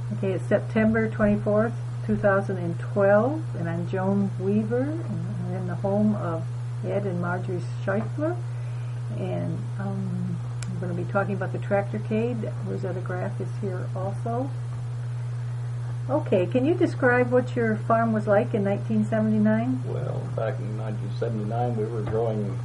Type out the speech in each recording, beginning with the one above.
Okay, it's September 24th, 2012, and I'm Joan Weaver, and I'm in the home of Ed and Marjorie Scheifler, and I'm going to be talking about the Tractorcade. Rosetta Graff is here also. Okay, can you describe what your farm was like in 1979? Well, back in 1979, we were growing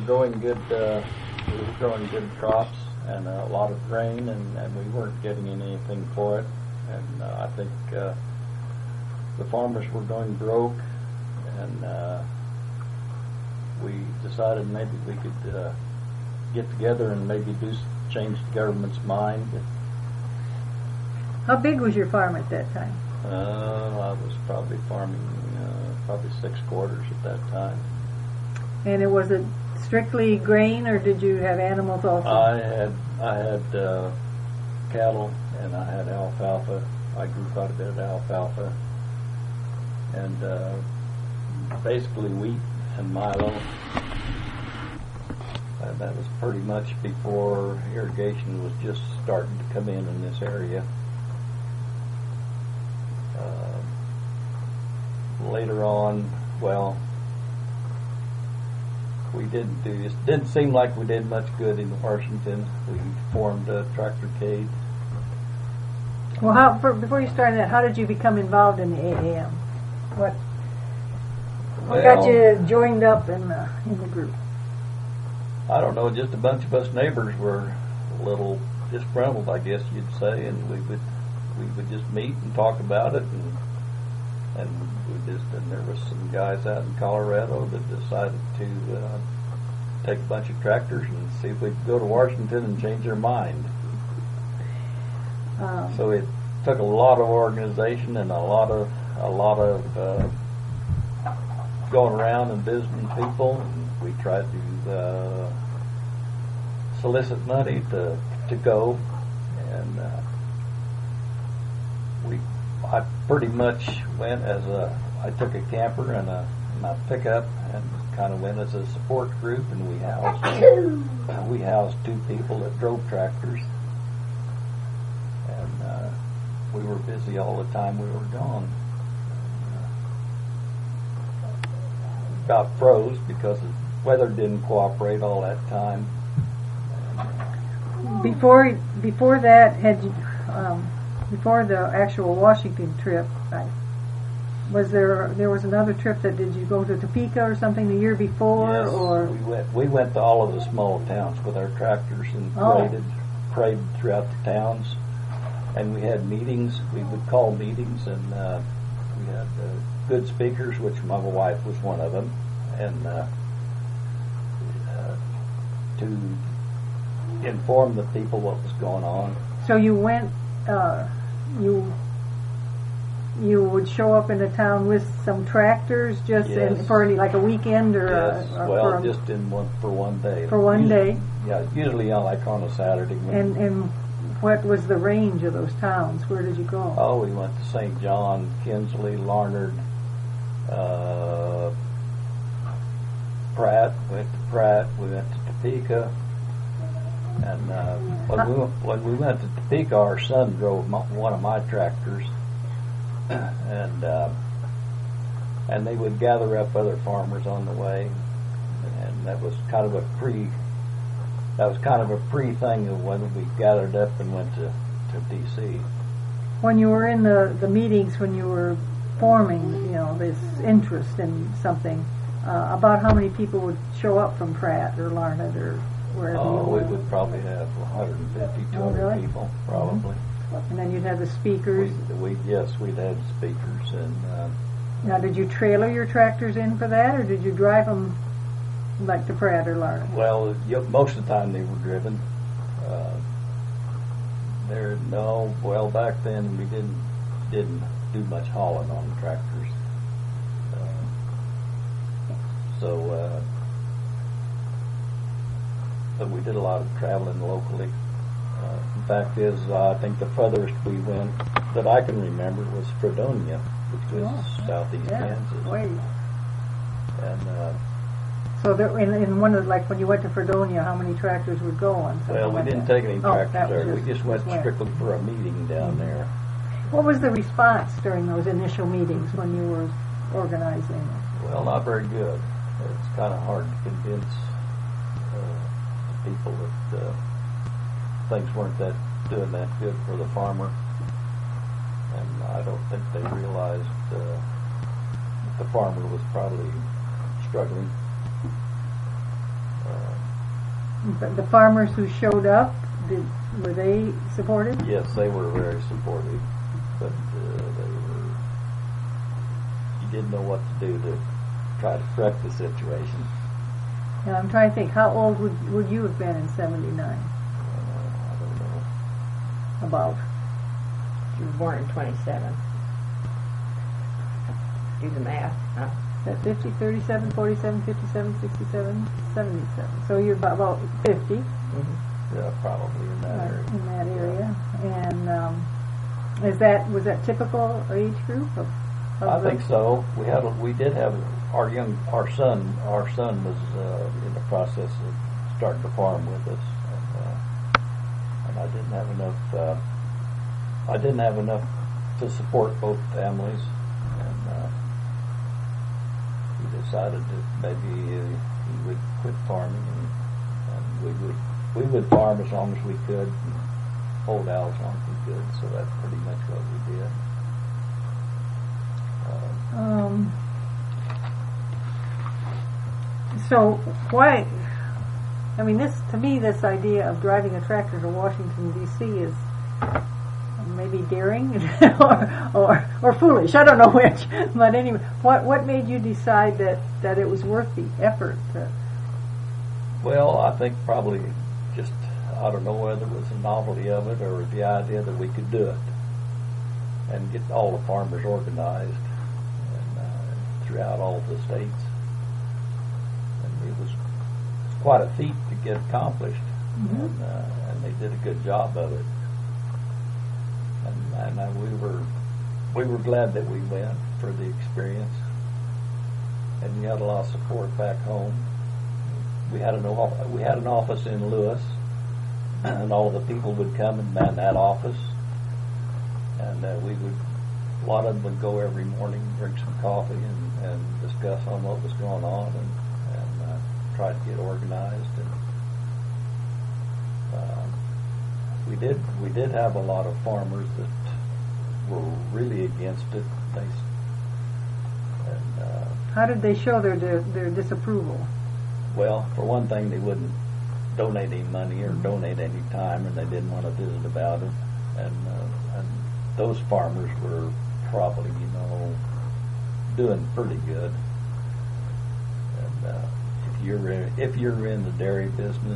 good crops and a lot of grain, and we weren't getting anything for it. And I think the farmers were going broke, and we decided maybe we could get together and maybe change the government's mind. How big was your farm at that time? I was probably farming probably 6 quarters at that time. And was it strictly grain, or did you have animals also? I had cattle, and I had alfalfa. I grew quite a bit of alfalfa, and basically wheat and milo. That was pretty much before irrigation was just starting to come in this area. Later on, well, we didn't seem like we did much good in Washington. We formed a Tractorcade. Well, before you started that, how did you become involved in the AAM? What got you joined up in the group? I don't know, just a bunch of us neighbors were a little disgruntled, I guess you'd say, and we would just meet and talk about it, and there was some guys out in Colorado that decided to take a bunch of tractors and see if we could go to Washington and change their mind. So it took a lot of organization and a lot of going around and visiting people, and we tried to solicit money to go, and I pretty much went I took a camper and my pickup and kind of went as a support group, and we housed 2 people that drove tractors, and we were busy all the time we were gone. Got froze because the weather didn't cooperate all that time. Before that, before the actual Washington trip, there was another trip did you go to Topeka or something the year before? Yes, or we went to all of the small towns with our tractors and paraded throughout the towns, and we had meetings. We would call meetings, and we had good speakers, which my wife was one of them, and to inform the people what was going on. So you went, you would show up in a town with some tractors just for like a weekend or just for one day. For one day. Yeah, usually like on a Saturday. And what was the range of those towns? Where did you go? Oh, we went to St. John, Kinsley, Larned, Pratt. We went to Pratt. We went to Topeka. And when we went to Topeka, our son drove one of my tractors, and they would gather up other farmers on the way, and that was kind of a pre thing of when we gathered up and went to D.C. When you were in the meetings, when you were forming, this interest in something, about how many people would show up from Pratt or Larned or wherever you were? We would probably have 150, 200 people, probably. Mm-hmm. And then you'd have the speakers. We'd have speakers. And now, did you trailer your tractors in for that, or did you drive them like to Pratt or Larned? Well, most of the time they were driven. Back then we didn't do much hauling on the tractors. But we did a lot of traveling locally. The fact is, I think the furthest we went that I can remember was Fredonia, which was southeast Kansas. Way. And so there, in one of when you went to Fredonia, how many tractors would go on? Well, we didn't take any tractors there. We just went strictly for a meeting down there. What was the response during those initial meetings when you were organizing? Well, not very good. It's kind of hard to convince people that things weren't doing that good for the farmer, and I don't think they realized that the farmer was probably struggling. But the farmers who showed up, were they supportive? Yes, they were very supportive, but you didn't know what to do to try to correct the situation. Now I'm trying to think, how old would you have been in 79? I don't know. About? You were born in 27. Do the math. Huh? Is that 50, 37, 47, 57, 67, 77. So you're about 50. Mm-hmm. Yeah, probably in that area. In that area. And was that typical age group of I think so. We did have our son was in the process of starting to farm with us, and I didn't have enough to support both families, and we decided that maybe he would quit farming, and we would farm as long as we could, and hold out as long as we could. So that's pretty much what we did. So why? I mean, this idea of driving a tractor to Washington D.C. is maybe daring or foolish. I don't know which. But anyway, what made you decide that it was worth the effort? Well, I think probably just, I don't know whether it was the novelty of it or the idea that we could do it and get all the farmers organized throughout all the states. And it was quite a feat to get accomplished, and they did a good job of it. And we were glad that we went for the experience, and we had a lot of support back home. We had an office in Lewis, and all of the people would come and man that office, and a lot of them would go every morning, drink some coffee, and discuss on what was going on, and try to get organized. And we did have a lot of farmers that were really against it. How did they show their disapproval? Well, for one thing, they wouldn't donate any money or donate any time, and they didn't want to visit about it. And those farmers were probably, doing pretty good. And if you're in the dairy business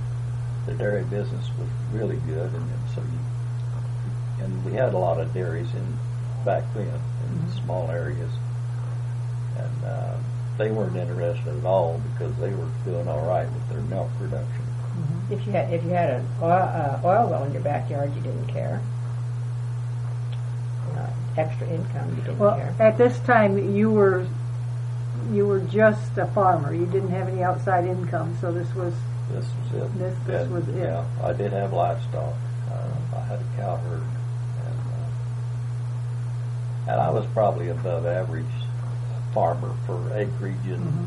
was really good, and we had a lot of dairies back then in small areas, and they weren't interested at all because they were doing all right with their milk production. Mm-hmm. If you had an oil well in your backyard, you didn't care. Extra income, you didn't care. At this time, you were just a farmer. You didn't have any outside income, so this was it. This was it. Yeah, I did have livestock. I had a cow herd, and I was probably above average farmer for acreage, and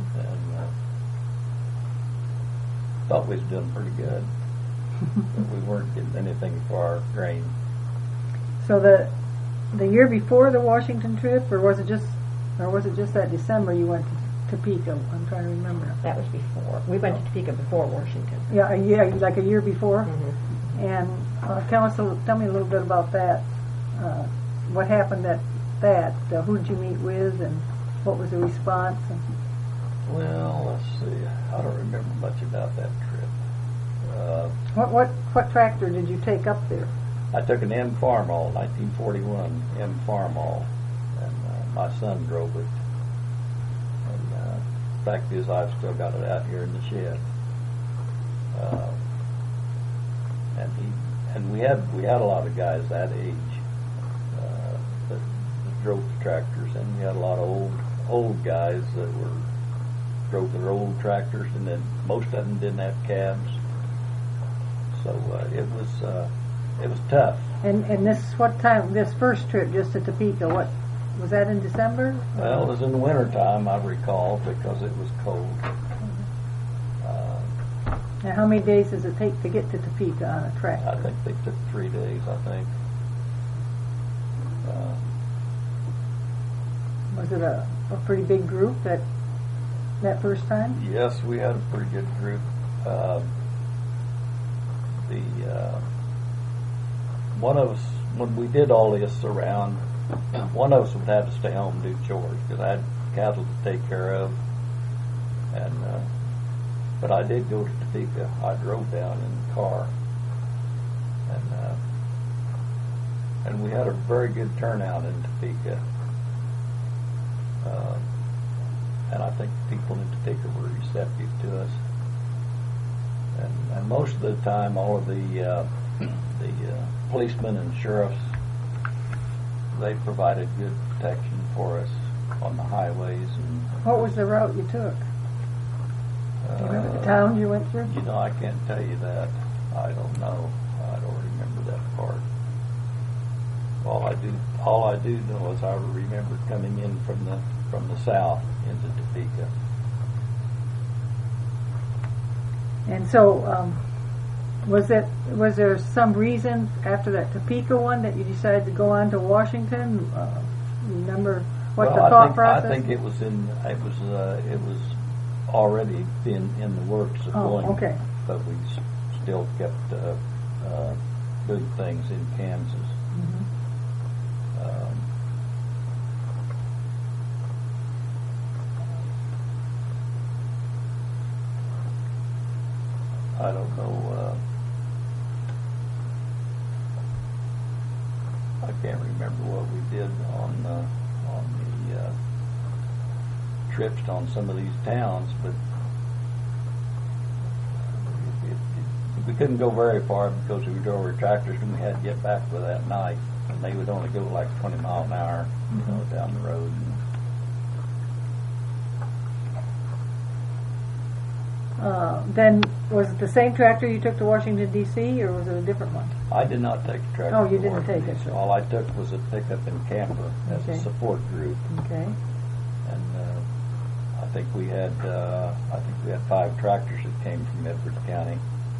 thought we was doing pretty good. But we weren't getting anything for our grain. So the year before the Washington trip, or was it just that December you went to Topeka? I'm trying to remember. That was before. We went to Topeka before Washington. Yeah, like a year before. Mm-hmm. And tell me a little bit about that. What happened at that? Who did you meet with, and what was the response? Well, let's see. I don't remember much about that trip. What tractor did you take up there? I took an M Farmall, 1941 M Farmall, and my son drove it. And the fact is, I've still got it out here in the shed. And we had a lot of guys that age that drove the tractors, and we had a lot of old guys that drove their old tractors, and then most of them didn't have cabs. So it was tough. And this, what time, this first trip just to Topeka, what, was that in December? Well, it was in the wintertime, I recall, because it was cold. Now, how many days does it take to get to Topeka on a tractor? I think they took 3 days, I think. Was it a pretty big group that first time? Yes, we had a pretty good group. One of us, when we did all this around, one of us would have to stay home and do chores because I had cattle to take care of. And but I did go to Topeka. I drove down in the car, and we had a very good turnout in Topeka. And I think people in Topeka were receptive to us. And most of the time, all of the policemen and sheriffs, they provided good protection for us on the highways. And What was the route you took? Do you remember the towns you went through? You know, I can't tell you that. I don't know. I don't remember that part. All I do know is I remember coming in from the south into Topeka. And so, was there some reason after that Topeka one that you decided to go on to Washington? You remember what the thought process? I think it was already in the works of going. Okay. But we still kept doing things in Kansas. Mm-hmm. I don't know. I can't remember what we did on the trips on some of these towns, but we couldn't go very far because we drove our tractors and we had to get back with that night, and they would only go like 20 miles an hour, down the road. Then was it the same tractor you took to Washington D.C. or was it a different one? I did not take the tractor. Oh, you to didn't take Washington, it. so all I took was a pickup and camper as Okay. a support group. Okay. And I think we had 5 tractors that came from Edwards County.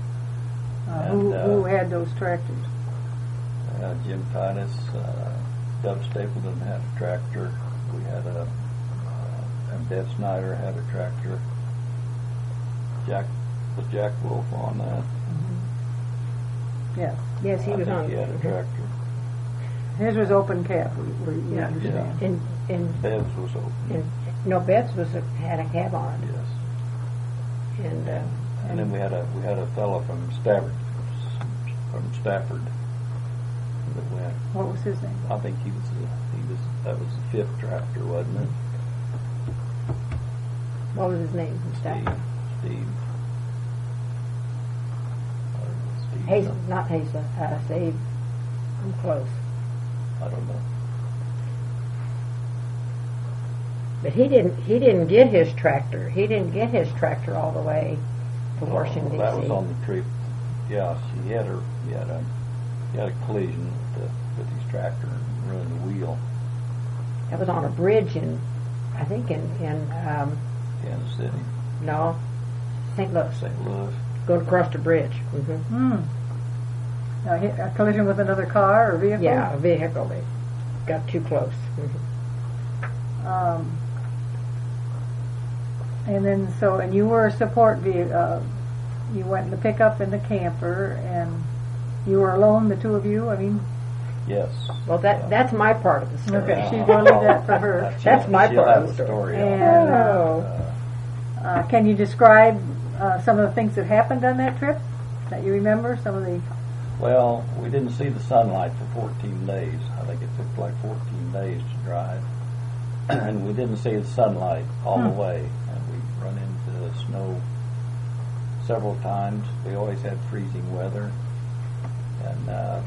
Who had those tractors? Jim Titus, Doug Stapleton had a tractor. We had and Deb Snyder had a tractor. Jack Wolf on that. Mm-hmm. Yes. Yes, he I was think on. he had a tractor. His was open cab. We Yeah. understand. And Bev's was open. no, Beth's had a cab on, Yes. and And then we had a fellow from Stafford that went. What was his name? I think that was the 5th tractor, wasn't it? what was his name? Steve. Hazel, not Hazel. Steve. I'm close. I don't know. But he didn't get his tractor. He didn't get his tractor all the way to Washington D.C. That was on the trip. Yeah, he had a collision with his tractor and ruined the wheel. That was on a bridge in Kansas City, no, St. Louis. St. Louis. Going across the bridge. Mm-hmm. Now, a collision with another car or vehicle? Yeah, a vehicle. They got too close. Mm-hmm. And then and you were a support vehicle. You went in the pickup and the camper, and you were alone, the two of you. I mean. Yes. Well, that's my part of the story. Okay, she's going to leave that for her. That's my She'll part have of a the story. And can you describe some of the things that happened on that trip that you remember? Some of the. Well, we didn't see the sunlight for 14 days. I think it took like 14 days to drive, and we didn't see the sunlight all the way. And we run into the snow several times. We always had freezing weather, and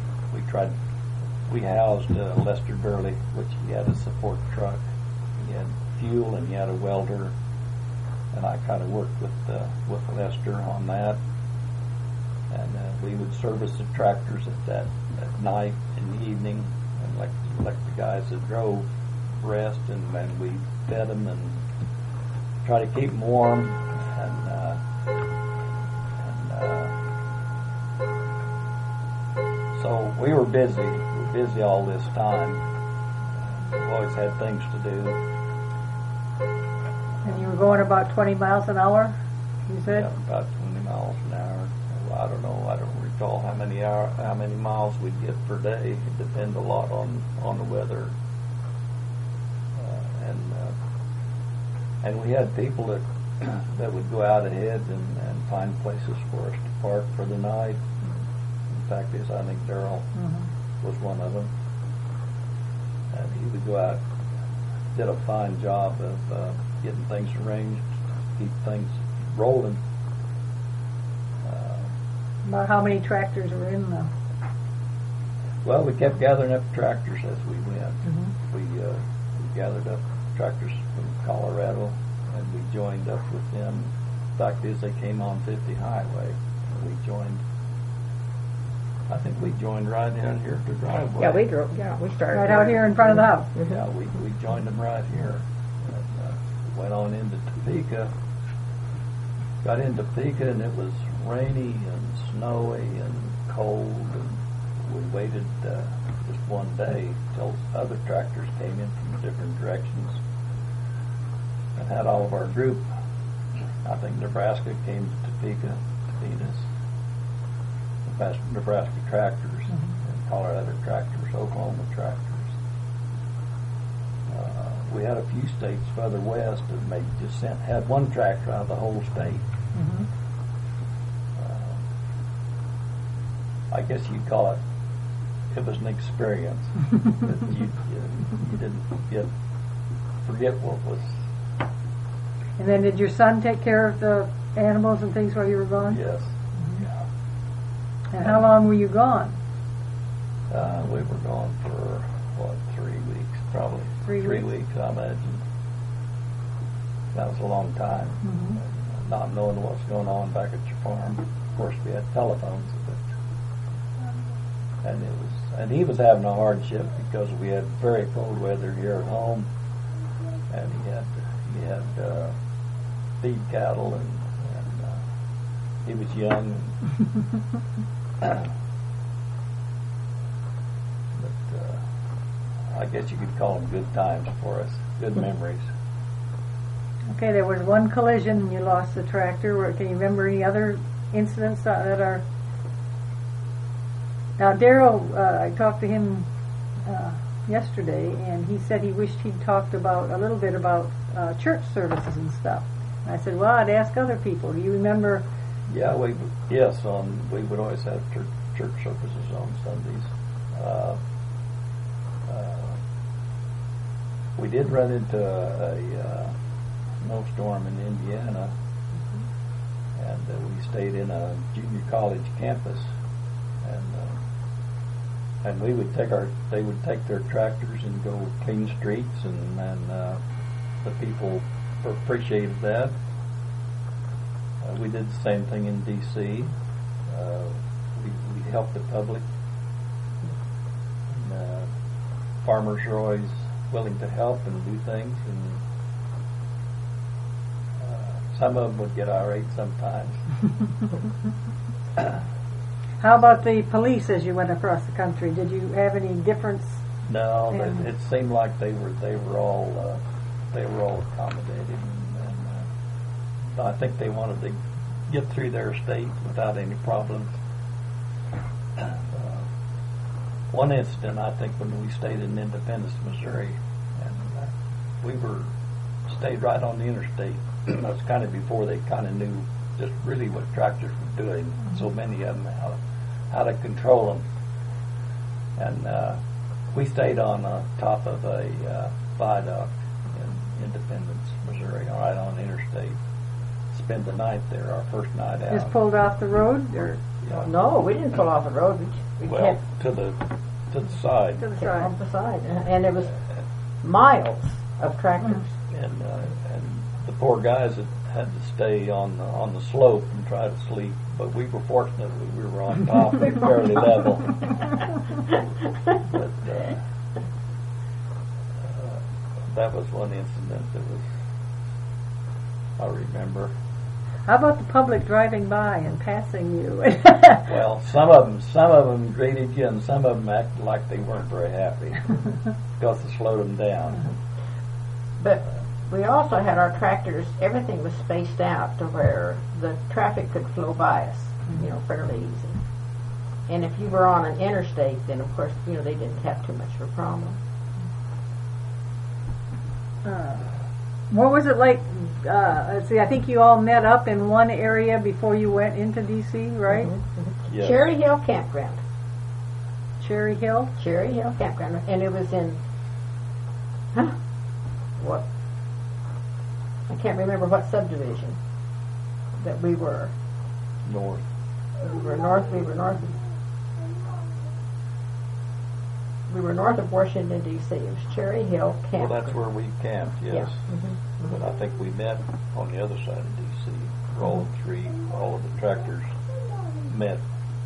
we housed Lester Burley, which he had a support truck. He had fuel and he had a welder, and I kind of worked with Lester on that. and we would service the tractors at night, in the evening, and let the guys that drove rest, and we fed them and try to keep them warm, so we were busy. We were busy all this time. We always had things to do. And you were going about 20 miles an hour, you said? Yeah, about 20 miles an hour. I don't know. I don't recall how many miles we'd get per day. It depended a lot on the weather. And we had people that would go out ahead and find places for us to park for the night. In fact, I think Darrell was one of them. And he would go out, did a fine job of getting things arranged, keep things rolling. About how many tractors were in the... Well, we kept gathering up tractors as we went. We gathered up tractors from Colorado, and we joined up with them. The fact is, they came on 50 Highway, and we joined. I think we joined right down here at the driveway. Yeah, we drove. Yeah, we started Right out here in front of the house. Yeah, we joined them right here. And, went on into Topeka. Got into Topeka, and it was rainy and snowy and cold, and we waited just one day till other tractors came in from different directions and had all of our group. I think Nebraska came to Topeka to meet us. Nebraska tractors, and Colorado tractors, Oklahoma tractors. We had a few states further west that had one tractor out of the whole state. I guess you'd call it was an experience. That you didn't forget what was. And then did your son take care of the animals and things while you were gone? Yes. Yeah. And how long were you gone? We were gone for 3 weeks, probably. 3 weeks. 3 weeks, I imagine. That was a long time. Not knowing what's going on back at your farm. Of course, we had telephones, and he was having a hardship because we had very cold weather here at home, and he had feed cattle, and he was young. But I guess you could call them good times for us, good memories. Okay, there was one collision and you lost the tractor. Can you remember any other incidents that are... Now, Darrell, I talked to him yesterday, and he said he wished he'd talked a little bit about church services and stuff. And I said, well, I'd ask other people. Do you remember? Yeah, we would always have church services on Sundays. We did run into a snowstorm in Indiana, and we stayed in a junior college campus, and they would take their tractors and go clean streets, and the people appreciated that. We did the same thing in D.C. We helped the public. And, farmers are always willing to help and do things, and some of them would get irate sometimes. How about the police as you went across the country? Did you have any difference? No, it seemed like they were all accommodating, and I think they wanted to get through their state without any problems. One incident, I think, when we stayed in Independence, Missouri, and we stayed right on the interstate. That was kind of before they kind of knew just really what tractors were doing. So many of them, how to control them. And we stayed on top of a viaduct in Independence, Missouri, right on the interstate. Spent the night there, our first night out. Just pulled off the road, or? Yeah. No, we didn't pull off the road. We Well, to the side. To the kept side. off the side, and there was miles of tractors. And the poor guys that had to stay on the slope and try to sleep but we were fortunate that we were on top and fairly level. But that was one incident that was, I remember. How about the public driving by and passing you? Well, some of them greeted you, and some of them acted like they weren't very happy because it slowed them down. But we also had our tractors, everything was spaced out to where the traffic could flow by us, fairly easy. And if you were on an interstate, then of course, they didn't have too much of a problem. What was it like? Let's see, I think you all met up in one area before you went into D.C., right? Mm-hmm. Yes. Cherry Hill Campground. Cherry Hill? Cherry Hill Campground. And it was in, what? I can't remember what subdivision that we were. North. We were north of Washington, D.C. It was Cherry Hill Campground. Well, that's where we camped, yes. Yeah. Mm-hmm. But I think we met on the other side of D.C. All of the tractors met.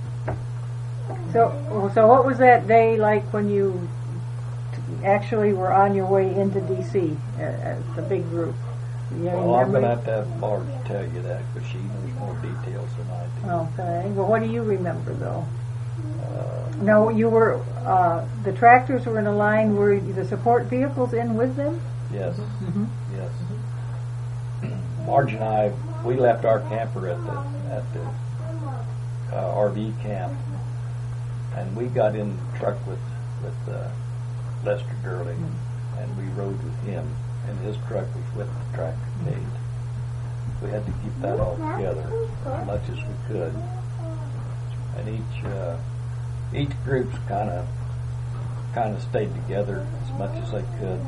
So what was that day like when you actually were on your way into D.C. as the big group? Well, I'm going to have Barb tell you that because she knows more details than I do. Okay. Well, what do you remember, though? No, you were, the tractors were in a line. Were the support vehicles in with them? Yes. Mm-hmm. Yes. Marge and I, we left our camper at the RV camp, and we got in the truck with Lester Gurley, and we rode with him, and his truck was with the tractorcade. We had to keep that all together as much as we could, and each group's kind of stayed together as much as they could,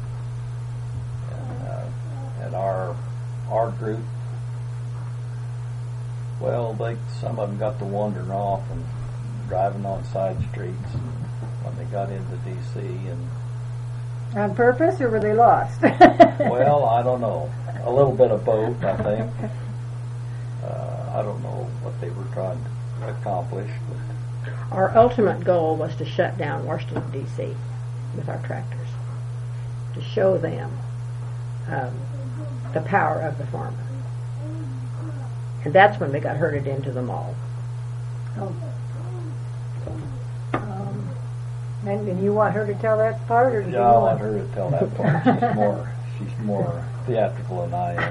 and our group, well, some of them got to wandering off and driving on side streets when they got into D.C. and on purpose, or were they lost? well, I don't know. A little bit of both, I think. I don't know what they were trying to accomplish, but Our ultimate goal was to shut down Washington, D.C. with our tractors, to show them the power of the farmer. And that's when we got herded into the mall. Oh. And you want her to tell that part, or do you yeah, I want want her to tell that part. She's more theatrical than I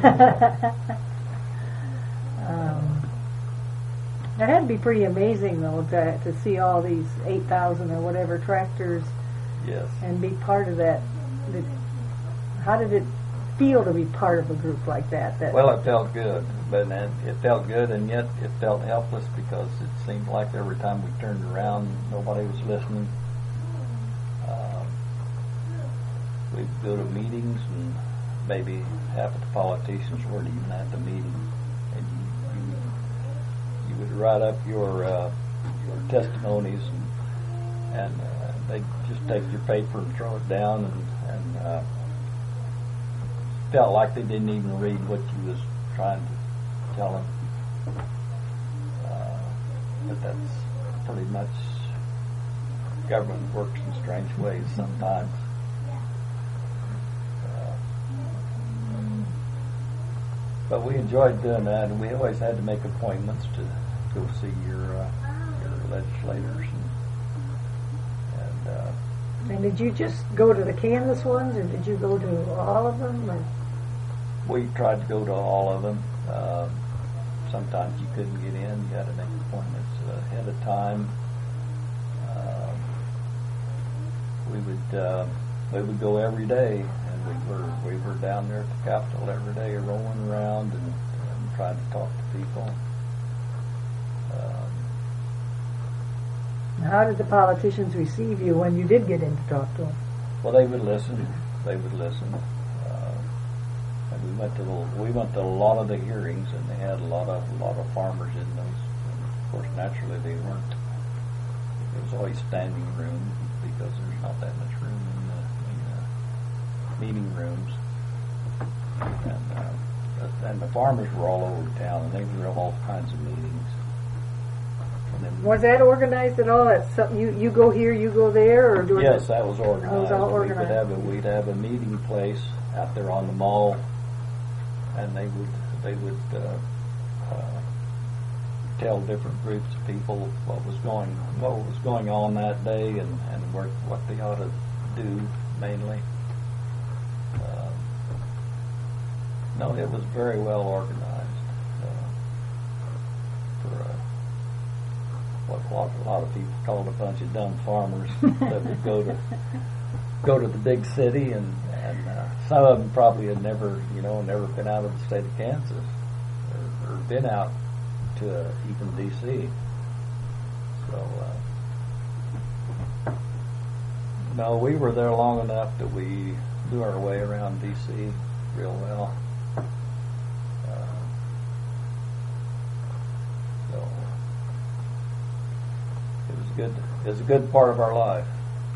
am. That had to be pretty amazing, though, to see all these 8,000 or whatever tractors, Yes. and be part of that. How did it feel to be part of a group like that? Well, it felt good, it felt good, and yet it felt helpless because it seemed like every time we turned around, nobody was listening. We'd go to meetings, and maybe half of the politicians weren't even at the meeting, and you would write up your testimonies, and they'd just take your paper and throw it down, and felt like they didn't even read what you was trying to tell them. But that's pretty much, government works in strange ways sometimes. But we enjoyed doing that, and we always had to make appointments to go see your legislators. And did you just go to the Kansas ones, or did you go to all of them? Or? We tried to go to all of them. Sometimes you couldn't get in; you had to make appointments ahead of time. We would go every day, and we were down there at the Capitol every day, rolling around and trying to talk to people. How did the politicians receive you when you did get in to talk to them? Well, they would listen. And we went to a lot of the hearings, and they had a lot of farmers in those. And of course, naturally, they weren't. There was always standing room because there's not that much room in the meeting rooms. And the farmers were all over town, and they were all kinds of meetings. And Was that organized at all? That's something you go here, you go there, or do yes, that was organized. That was all organized. We'd have a meeting place out there on the mall, and they would tell different groups of people what was going on that day and what they ought to do mainly. No, it was very well organized for what a lot of people called a bunch of dumb farmers that would go to the big city, and some of them probably had never been out of the state of Kansas or been out to even D.C. So no, we were there long enough that we knew our way around D.C. real well. So it was good. It was a good part of our life.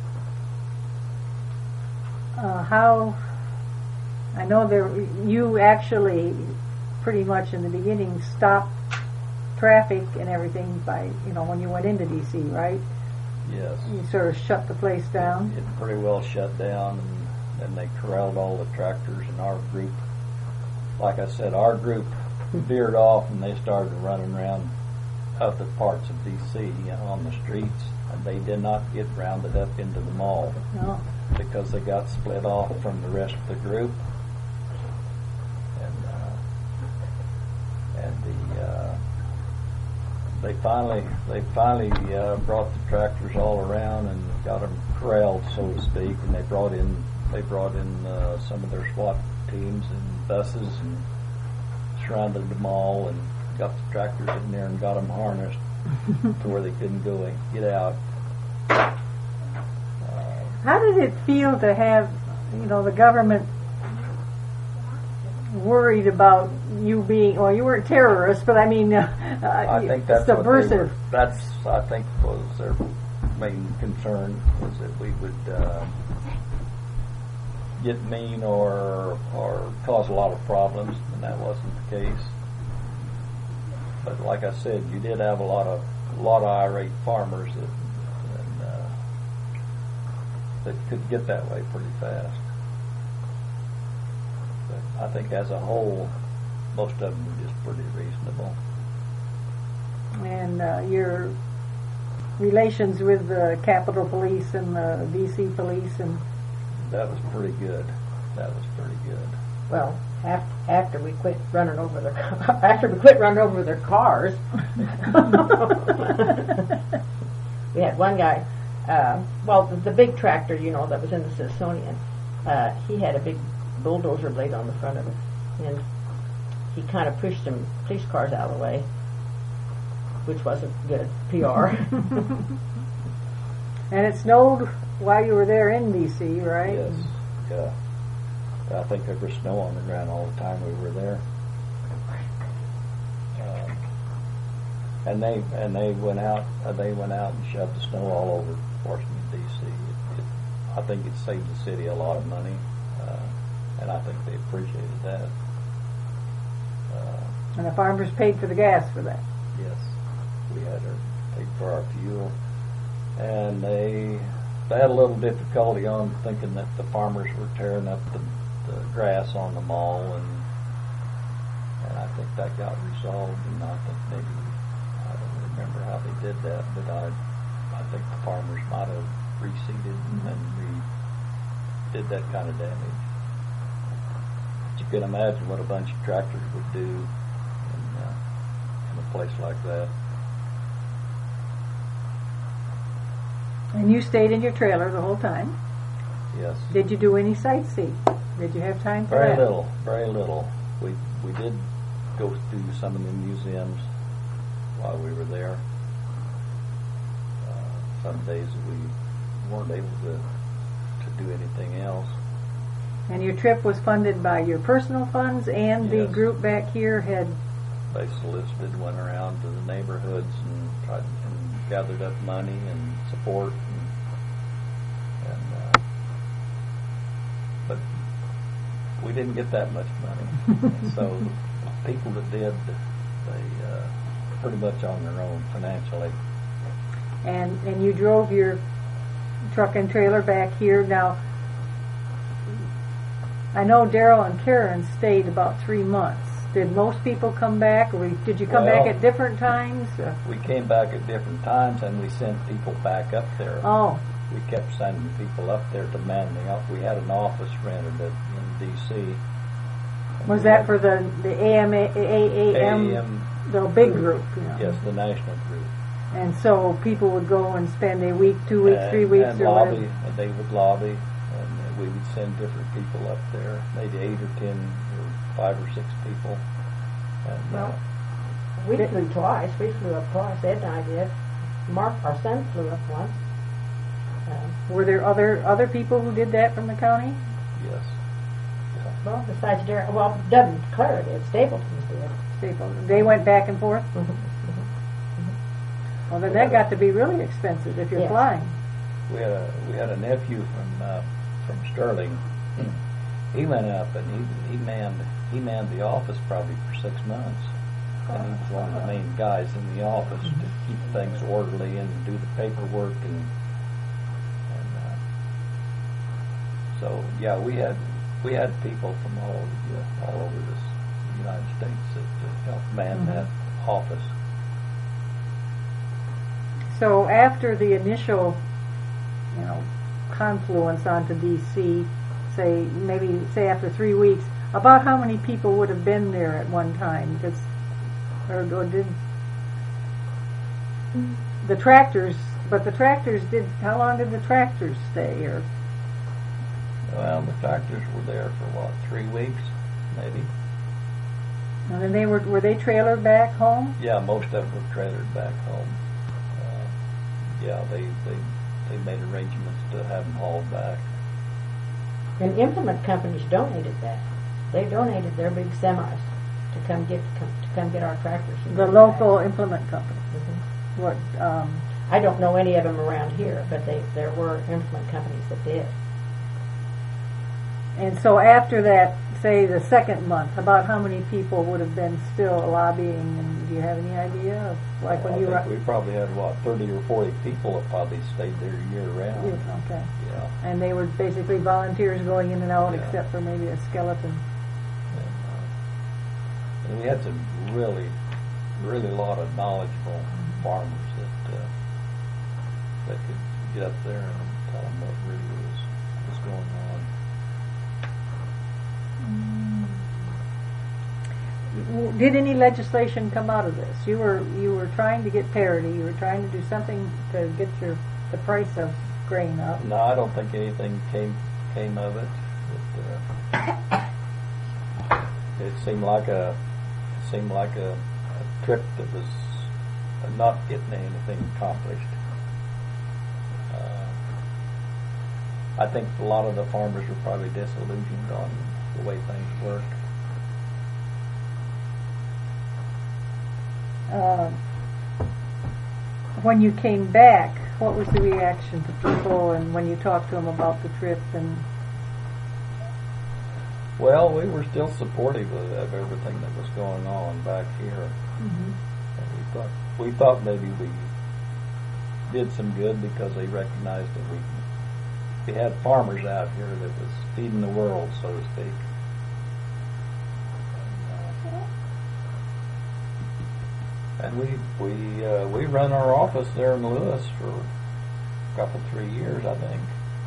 How? I know you actually pretty much in the beginning stopped traffic and everything by when you went into D.C., right? Yes. You sort of shut the place down. It pretty well shut down, and then they corralled all the tractors, and our group, like I said, our group veered off, and they started running around other parts of D.C. On the streets, and they did not get rounded up into the mall No. because they got split off from the rest of the group, and they finally brought the tractors all around and got them corralled, so to speak, and they brought in some of their SWAT teams and buses and surrounded the mall and got the tractors in there and got them harnessed to where they couldn't get out. How did it feel to have the government worried about you being, well, you weren't terrorists, but I mean, I think that's subversive. I think was their main concern, was that we would get mean or cause a lot of problems, and that wasn't the case. But like I said, you did have a lot of irate farmers that could get that way pretty fast. But I think as a whole, most of them were just pretty reasonable. And your relations with the Capitol Police and the D.C. Police, and that was pretty good. Well, after we quit running over their cars, we had one guy. The big tractor, that was in the Smithsonian. He had a big bulldozer blade on the front of it, and he kind of pushed some police cars out of the way, which wasn't good PR. And it snowed while you were there in D.C., right? Yes. Yeah. I think there was snow on the ground all the time we were there. And they went out and shoved the snow all over Washington D.C. I think it saved the city a lot of money, and I think they appreciated that. And the farmers paid for the gas for that. Yes, we had to pay for our fuel, and they had a little difficulty on thinking that the farmers were tearing up the grass on the mall, and I think that got resolved, and I think maybe, I don't remember how they did that, but I think the farmers might have reseeded and did that kind of damage. But you can imagine what a bunch of tractors would do in a place like that. And you stayed in your trailer the whole time? Yes. Did you do any sightseeing? Did you have time for Very that? Very little. We did go through some of the museums while we were there. Some days we weren't able to do anything else. And your trip was funded by your personal funds, and the Yes. group back here had... They solicited, went around to the neighborhoods and tried and gathered up money and support, but we didn't get that much money. So the people that did, they pretty much on their own financially. and you drove your truck and trailer back here. Now, I know Daryl and Karen stayed about 3 months. Did most people come back, or did you come back Well, at different times? We came back at different times, and we sent people back up there. Oh, We kept sending people up there to man the office. We had an office rented in D.C. was that for the AAM, AAM, the big group? You know? yes, the national group. And so people would go and spend a week, 2 weeks, 3 weeks, and or lobby, whatever. and they would lobby, and we would send different people up there, maybe 8 or 10 or 5 or 6 people. And, Well, we flew twice. We flew up twice. Ed and I did. Mark, our son, flew up once. Were there other people who did that from the county? yes. Yeah. Well, besides Darren, well, Doug and Clara did. Stapleton's did. People, they went back and forth. Well, then that got to be really expensive if you're Yes. flying. We had a nephew from Sterling. He went up and he manned the office probably for 6 months, and he was one of the main guys in the office to keep things orderly and do the paperwork and so yeah, we had people from all over this United States that helped man that office. So after the initial, confluence onto DC, say after 3 weeks, about how many people would have been there at one time? Because, or did the tractors? But the tractors did. How long did the tractors stay? Or Well, the tractors were there for 3 weeks, maybe. and then they were they trailered back home? Yeah, most of them were trailered back home. Yeah, they made arrangements to have them hauled back. And implement companies donated that. They donated their big semis to come get our tractors. and The bring them local back. implement company. What? I don't know any of them around here, but there were implement companies that did. And so after that, say the second month, about how many people would have been still lobbying? And do you have any idea of like when I you think were? we probably had 30 or 40 people that probably stayed there year round. Yeah, okay. Yeah. And they were basically volunteers going in and out, Yeah. except for maybe a skeleton. And we had some really a lot of knowledgeable farmers that could get up there and tell them what really was going on. Did any legislation come out of this? You were trying to get parity. You were trying to do something to get the price of grain up. No, I don't think anything came of it. It seemed like a trip that was not getting anything accomplished. I think a lot of the farmers were probably disillusioned on the way things worked. When you came back, what was the reaction to people, and when you talked to them about the trip? And Well, we were still supportive of everything that was going on back here. And we thought maybe we did some good because they recognized that we had farmers out here that was feeding the world, so to speak. And we run our office there in Lewis for a couple, 3 years, I think.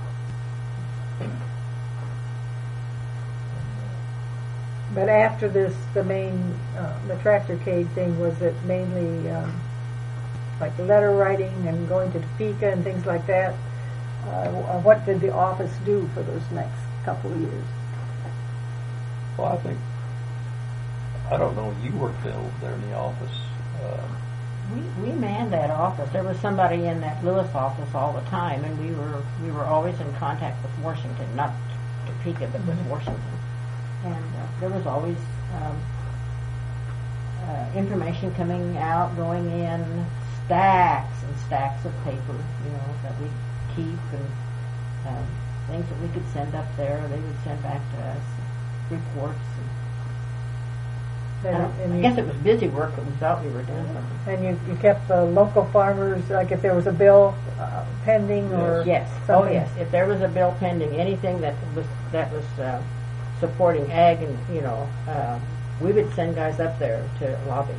but after this, the main the tractorcade thing, was it mainly like letter writing and going to Topeka and things like that? What did the office do for those next couple of years? Well, I don't know, you were filled there in the office. We manned that office. There was somebody in that Lewis office all the time, and we were always in contact with Washington, not Topeka, but with Washington. And there was always information coming out, going in, stacks and stacks of paper, that we keep, and things that we could send up there. They would send back to us, reports. And I guess it was busy work, but we thought we were doing something. And you kept the local farmers, like if there was a bill pending or Yes. something. Oh, yes. If there was a bill pending, anything that was supporting ag, and we would send guys up there to lobby.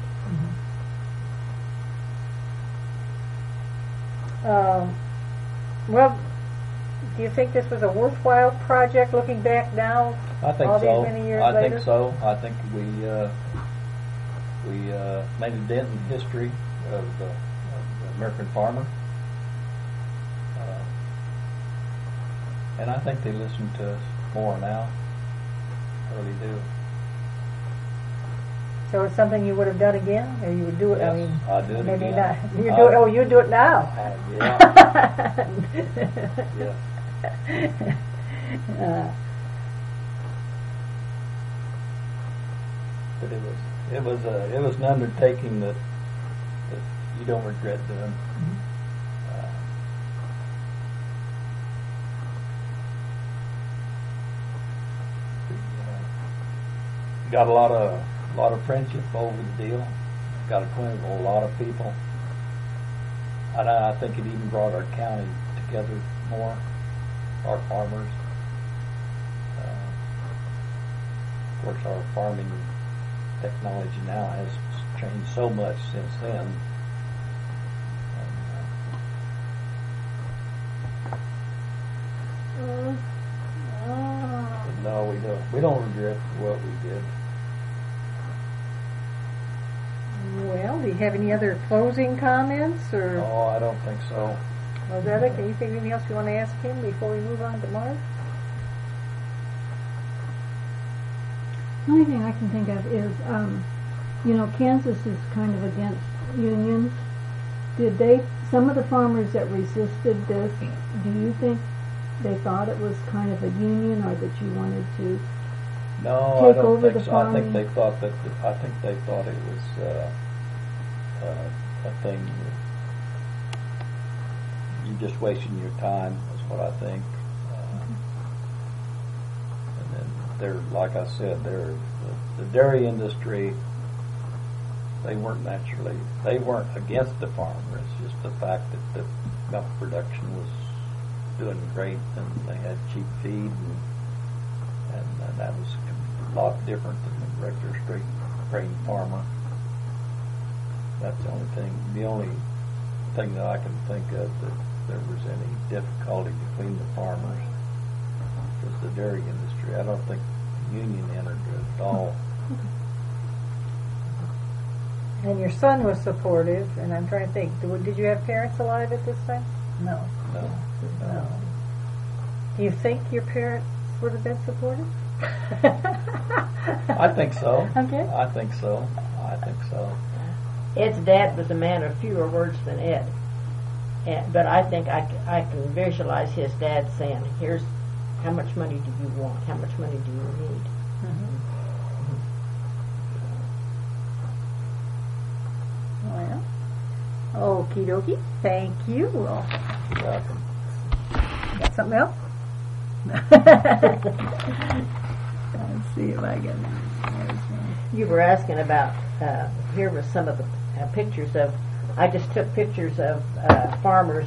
Well, do you think this was a worthwhile project looking back now? I think all so. These many years I later? think so. I think we made a dent in the history of the American farmer, and I think they listen to us more now. I really do. So it's something you would have done again, or you would do it? Yes, I mean, I'd do it maybe again. not. You do it. Oh, you do it now. Yeah. Yeah. But it was an undertaking that you don't regret doing. Got a lot of friendship over the deal. Got acquainted with a lot of people, and I think it even brought our county together more. Our farmers. Of course, our farming technology now has changed so much since then. But no, we don't regret what we did. Well, do you have any other closing comments, or Oh, I don't think so. Rosetta? Can you think of anything else you want to ask him before we move on to Mark? The only thing I can think of is, Kansas is kind of against unions. Some of the farmers that resisted this, do you think they thought it was kind of a union, or that you wanted to No, take I don't over think the so. I farming? think they thought it was a thing. You're just wasting your time. Is what I think. And then like I said, the dairy industry. They weren't against the farmer. It's just the fact that the milk production was doing great, and they had cheap feed, and that was a lot different than the regular straight grain farmer. That's the only thing that I can think of that there was any difficulty between the farmers was the dairy industry. I don't think the union entered it at all. And your son was supportive, and I'm trying to think, did you have parents alive at this time? No. No. Do you think your parents would have been supportive? I think so. Okay. I think so. Ed's dad was a man of fewer words than Ed. But I think I can visualize his dad saying, "Here's how much money do you want? How much money do you need?" Well, okie dokie. Thank you. Well, Welcome. got something else? Let's see if I can. You were asking about, here was some of the pictures of, I just took pictures of farmers